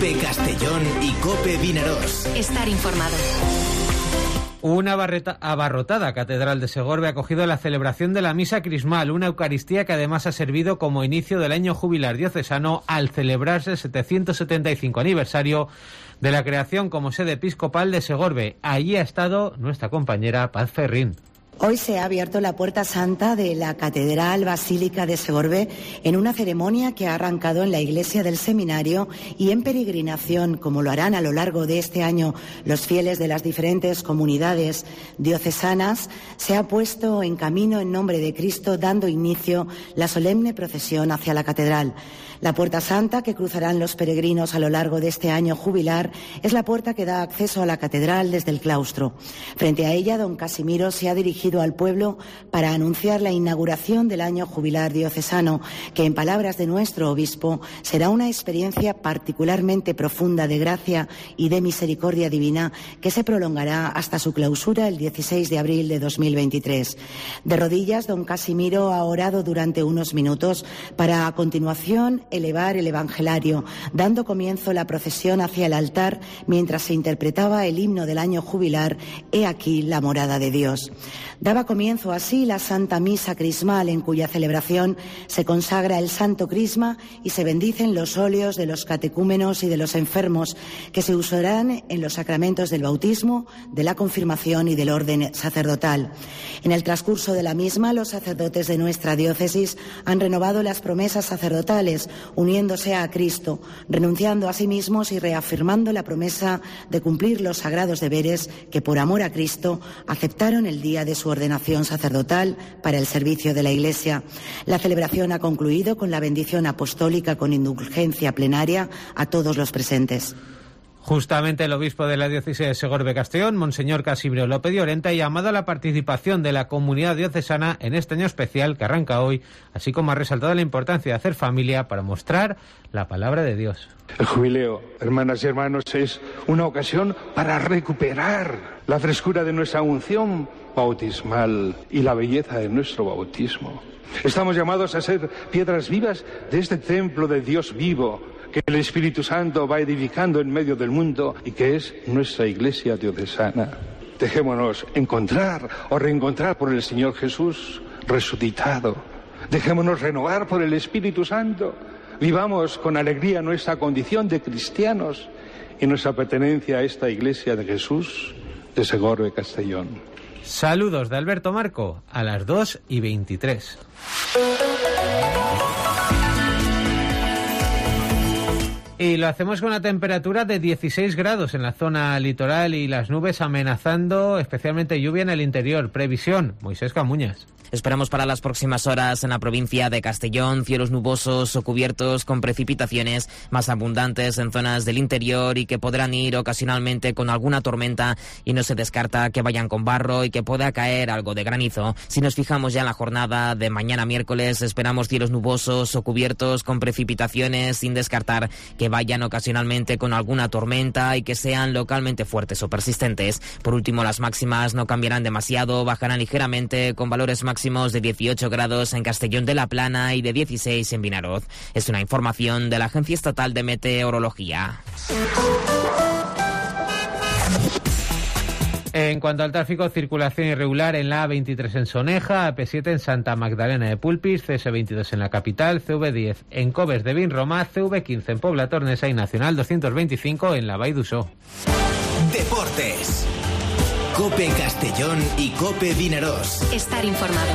COPE Castellón y COPE Vinaroz. Estar informado. Una abarrotada catedral de Segorbe ha acogido la celebración de la misa crismal, una Eucaristía que además ha servido como inicio del año jubilar diocesano al celebrarse el 775 aniversario de la creación como sede episcopal de Segorbe. Allí ha estado nuestra compañera Paz Ferrín. Hoy se ha abierto la puerta santa de la Catedral Basílica de Segorbe en una ceremonia que ha arrancado en la iglesia del seminario y en peregrinación, como lo harán a lo largo de este año los fieles de las diferentes comunidades diocesanas. Se ha puesto en camino en nombre de Cristo, dando inicio la solemne procesión hacia la catedral. La puerta santa que cruzarán los peregrinos a lo largo de este año jubilar es la puerta que da acceso a la catedral desde el claustro. Frente a ella, don Casimiro se ha dirigido al pueblo para anunciar la inauguración del año jubilar diocesano, que en palabras de nuestro obispo será una experiencia particularmente profunda de gracia y de misericordia divina que se prolongará hasta su clausura el 16 de abril de 2023. De rodillas, don Casimiro ha orado durante unos minutos para a continuación elevar el Evangelario, dando comienzo la procesión hacia el altar mientras se interpretaba el himno del año jubilar, He aquí la morada de Dios. Daba comienzo así la Santa Misa Crismal, en cuya celebración se consagra el Santo Crisma y se bendicen los óleos de los catecúmenos y de los enfermos, que se usarán en los sacramentos del bautismo, de la confirmación y del orden sacerdotal. En el transcurso de la misma, los sacerdotes de nuestra diócesis han renovado las promesas sacerdotales, uniéndose a Cristo, renunciando a sí mismos y reafirmando la promesa de cumplir los sagrados deberes que, por amor a Cristo, aceptaron el día de su ordenación sacerdotal para el servicio de la Iglesia. La celebración ha concluido con la bendición apostólica con indulgencia plenaria a todos los presentes. Justamente el obispo de la diócesis de Segorbe-Castellón, Monseñor Casimiro López Llorente, ha llamado a la participación de la comunidad diocesana en este año especial que arranca hoy, así como ha resaltado la importancia de hacer familia para mostrar la palabra de Dios. El jubileo, hermanas y hermanos, es una ocasión para recuperar la frescura de nuestra unción bautismal y la belleza de nuestro bautismo. Estamos llamados a ser piedras vivas de este templo de Dios vivo, que el Espíritu Santo va edificando en medio del mundo y que es nuestra iglesia diocesana. Dejémonos encontrar o reencontrar por el Señor Jesús resucitado. Dejémonos renovar por el Espíritu Santo. Vivamos con alegría nuestra condición de cristianos y nuestra pertenencia a esta iglesia de Jesús de Segorbe Castellón. Saludos de Alberto Marco a las 2:23. Y lo hacemos con una temperatura de 16 grados en la zona litoral y las nubes amenazando especialmente lluvia en el interior. Previsión, Moisés Camuñas. Esperamos para las próximas horas en la provincia de Castellón cielos nubosos o cubiertos con precipitaciones más abundantes en zonas del interior y que podrán ir ocasionalmente con alguna tormenta, y no se descarta que vayan con barro y que pueda caer algo de granizo. Si nos fijamos ya en la jornada de mañana miércoles, esperamos cielos nubosos o cubiertos con precipitaciones, sin descartar que vayan ocasionalmente con alguna tormenta y que sean localmente fuertes o persistentes. Por último, las máximas no cambiarán demasiado, bajarán ligeramente con valores máximos de 18 grados en Castellón de la Plana y de 16 en Vinaroz. Es una información de la Agencia Estatal de Meteorología. En cuanto al tráfico, circulación irregular en la A23 en Soneja, AP7 en Santa Magdalena de Pulpis, CS22 en la capital, CV10 en Coves de Vinromà, CV15 en Pobla Tornesa y Nacional 225 en la Vall d'Uixó. Deportes. COPE Castellón y COPE Vinaroz. Estar informado.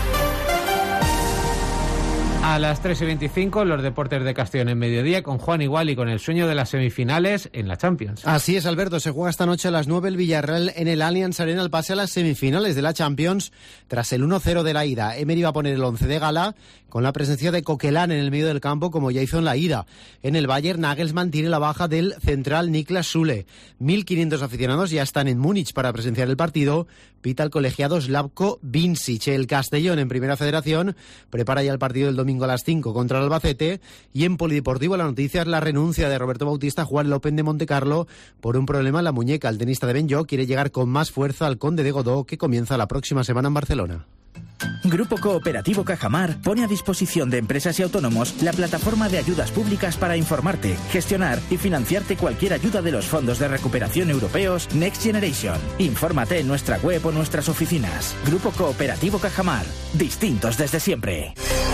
A las 3:25, los deportes de Castellón en mediodía con Juan Igual y con el sueño de las semifinales en la Champions. Así es, Alberto. Se juega esta noche a las 9 el Villarreal en el Allianz Arena el pase a las semifinales de la Champions tras el 1-0 de la ida. Emery va a poner el 11 de gala con la presencia de Coquelin en el medio del campo, como ya hizo en la ida. En el Bayern, Nagelsmann tiene la baja del central Niklas Süle. 1.500 aficionados ya están en Múnich para presenciar el partido. Pita el colegiado Slavko Vincic. El Castellón, en Primera Federación, prepara ya el partido del domingo a las 5 contra el Albacete. Y en Polideportivo la noticia es la renuncia de Roberto Bautista a jugar el Open de Montecarlo por un problema en la muñeca. El tenista de Benlloc quiere llegar con más fuerza al Conde de Godó, que comienza la próxima semana en Barcelona. Grupo Cooperativo Cajamar pone a disposición de empresas y autónomos la plataforma de ayudas públicas para informarte, gestionar y financiarte cualquier ayuda de los fondos de recuperación europeos Next Generation. Infórmate en nuestra web o nuestras oficinas. Grupo Cooperativo Cajamar. Distintos desde siempre.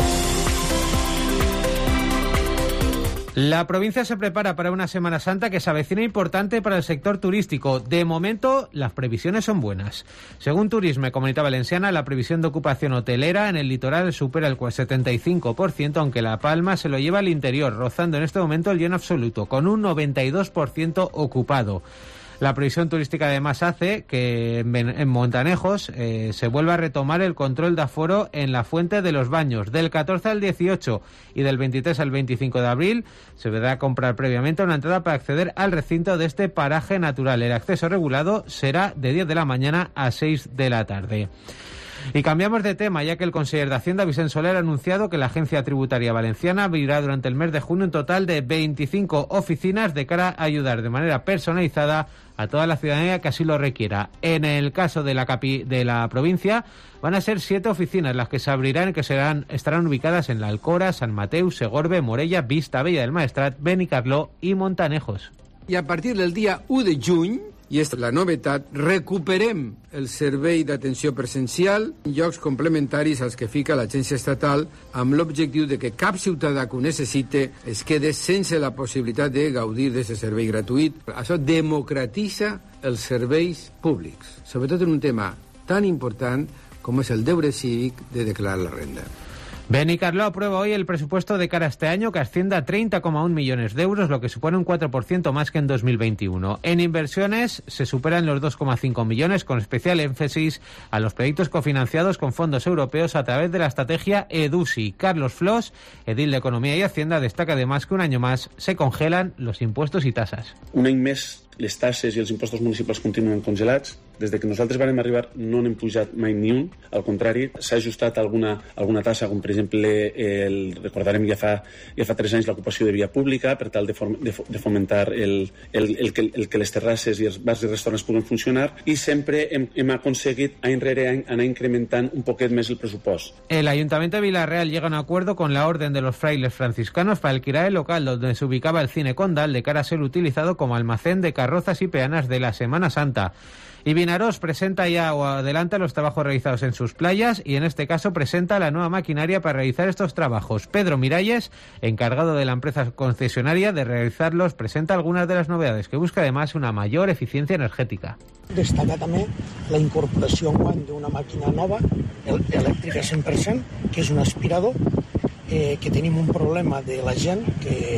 La provincia se prepara para una Semana Santa que se avecina importante para el sector turístico. De momento, las previsiones son buenas. Según Turisme Comunitat Valenciana, la previsión de ocupación hotelera en el litoral supera el 75%, aunque La Palma se lo lleva al interior, rozando en este momento el lleno absoluto, con un 92% ocupado. La previsión turística además hace que en Montanejos se vuelva a retomar el control de aforo en la Fuente de los Baños. Del 14 al 18 y del 23 al 25 de abril se deberá comprar previamente una entrada para acceder al recinto de este paraje natural. El acceso regulado será de 10 de la mañana a 6 de la tarde. Y cambiamos de tema, ya que el conseller de Hacienda, Vicent Soler, ha anunciado que la Agencia Tributaria Valenciana abrirá durante el mes de junio un total de 25 oficinas de cara a ayudar de manera personalizada a toda la ciudadanía que así lo requiera. En el caso de la provincia, van a ser 7 oficinas las que se abrirán y que estarán ubicadas en la Alcora, Sant Mateu, Segorbe, Morella, Vista Bella del Maestrat, Benicarló y Montanejos. I a partir del dia 1 de juny, i és la novetat, recuperem el servei d'atenció presencial en llocs complementaris als que fica l'agència estatal amb l'objectiu de que cap ciutadà que ho necessite es quede sense la possibilitat de gaudir d'aquest servei gratuït. Això democratitza els serveis públics, sobretot en un tema tan important com és el deure cívic de declarar la renda. Benicarló aprueba hoy el presupuesto de cara a este año, que asciende a 30,1 millones de euros, lo que supone un 4% más que en 2021. En inversiones se superan los 2,5 millones, con especial énfasis a los proyectos cofinanciados con fondos europeos a través de la estrategia EDUSI. Carlos Flos, edil de Economía y Hacienda, destaca además que un año más se congelan los impuestos y tasas. Un any més, les taxes i els impostos municipals continuen congelats. Des de que nosaltres vam arribar no n'hem pujat mai ni un. Al contrari, s'ha ajustat alguna tassa, com per exemple, recordarem ja fa 3 anys l'ocupació de via pública, per tal de fomentar el que les terrasses i els bars i restaurants puguen funcionar, i sempre hem aconseguit any rere any anar incrementant un poquet més el pressupost. El Ayuntamiento de Vila-real llega a un acuerdo con la Orden de los Frailes Franciscanos para alquilar el local donde se ubicaba el Cine Condal de cara a ser utilizado como almacén de carrozas y peanas de la Semana Santa. Y Vinaròs presenta ya o adelanta los trabajos realizados en sus playas y en este caso presenta la nueva maquinaria para realizar estos trabajos. Pedro Miralles, encargado de la empresa concesionaria de realizarlos, presenta algunas de las novedades que busca además una mayor eficiencia energética. Destaca també la incorporació d'una màquina nova, elèctrica 100%, que és un aspirador, que tenim un problema de la gent que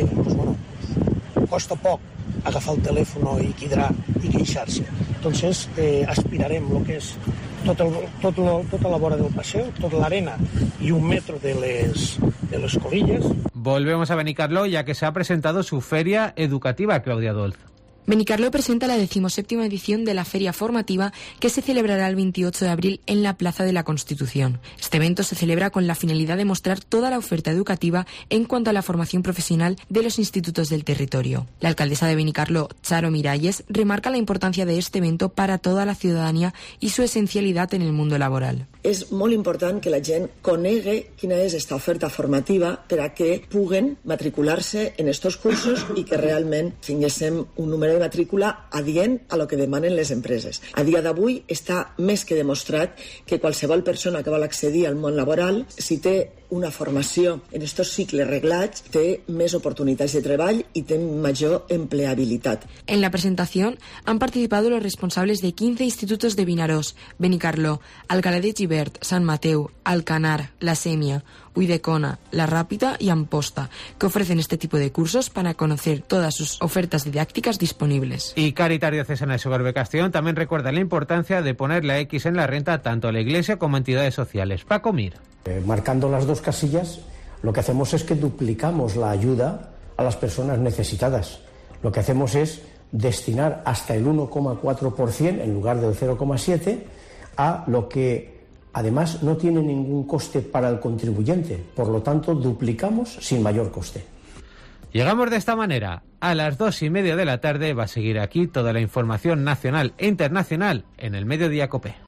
costa poc agafar el telèfon i quedar i queixar-se. Entonces aspirarem lo que és tota la vora del paseo, tota l'arena y 1 metro de les colillas. Volvemos a Benicarló, ya que se ha presentado su feria educativa, Claudia Dolz. Benicarló presenta la 17ª edición de la Feria Formativa, que se celebrará el 28 de abril en la Plaza de la Constitución. Este evento se celebra con la finalidad de mostrar toda la oferta educativa en cuanto a la formación profesional de los institutos del territorio. La alcaldesa de Benicarló, Charo Miralles, remarca la importancia de este evento para toda la ciudadanía y su esencialidad en el mundo laboral. És molt important que la gent conegui quina és esta oferta formativa per a que puguen matricular-se en estos cursos i que realment tinguéssim un número de matrícula adient a lo que demanen les empreses. A dia d'avui està més que demostrat que qualsevol persona que vol accedir al món laboral, si té una formació en estos cicles reglats, té més oportunitats de treball y té mayor empleabilidad. En la presentación han participado los responsables de 15 institutos de Vinaròs, Benicarló, Alcalá de Givert, Sant Mateu, Alcanar, La Sémia, Ulldecona, La Rápita y Amposta, que ofrecen este tipo de cursos para conocer todas sus ofertas didácticas disponibles. Y Caritas Diocesana de Segorbe-Castellón también recuerda la importancia de poner la X en la renta tanto a la Iglesia como a entidades sociales. Paco Mir. Marcando las 2 casillas, lo que hacemos es que duplicamos la ayuda a las personas necesitadas. Lo que hacemos es destinar hasta el 1,4% en lugar del 0,7% a lo que además no tiene ningún coste para el contribuyente. Por lo tanto, duplicamos sin mayor coste. Llegamos de esta manera. A las 2:30 de la tarde va a seguir aquí toda la información nacional e internacional en el Mediodía COPE.